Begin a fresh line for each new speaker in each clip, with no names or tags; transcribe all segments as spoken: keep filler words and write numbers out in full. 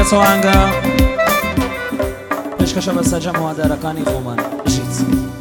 سوانگە پێشکەشە بە سەرجەم هەوادارەکانی خۆمان بشیت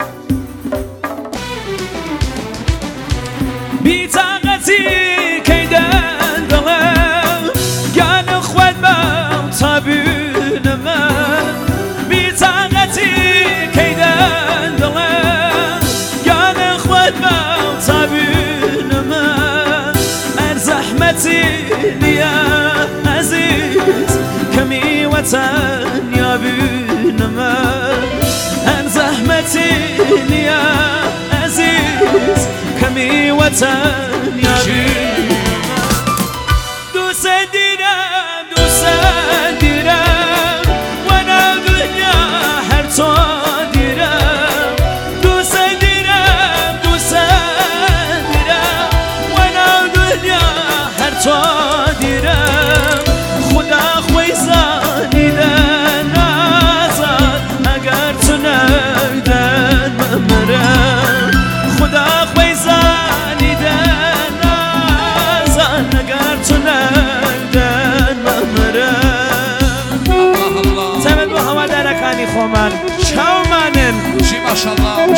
بیتاقەتی کەیدەن دڵە گیانە خوێت بە تابینەمە بیتاقەتی کەیدەن دڵە گیانە خوێت بە تابینەمە ئەر زەحمەتی نییە عەزیز کەمی وەتەنیابینەمە ئەر زەحمەتی نییە عەزیز کەمی وەتەنیابینەمە دووسە دیرم دووسە دیرم وەنە دنیا هەر تۆ دیرم دووسە دیرم دووسە دیرم وەنە دنیا هەر تۆ دیرم خدا خۆی زانیدە نازان ئەگەر تو نەیدەن مەمرم خدا خۆی زانیدە نازان ئەگەر تو نەیدەن مەمرم تەمەد بۆ هەوادارەکانی خۆمان چاومانن
ماشاءالله